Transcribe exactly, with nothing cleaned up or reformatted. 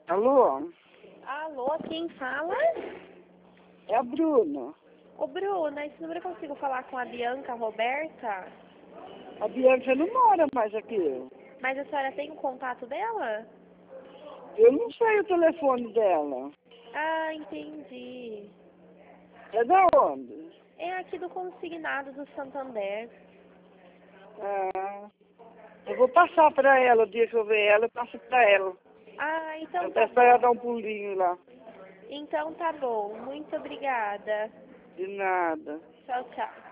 Alô? Alô, quem fala? É a Bruna. Ô, Bruna, esse número eu consigo falar com a Bianca Roberta? A Bianca não mora mais aqui. Mas a senhora tem o contato dela? Eu não sei o telefone dela. Ah, entendi. É da onde? É aqui do consignado do Santander. Ah, eu vou passar para ela, o dia que eu ver ela, eu passo para ela. Ah, então Eu tá peço para ela bom. dar um pulinho lá. Então tá bom. Muito obrigada. De nada. Tchau, tchau.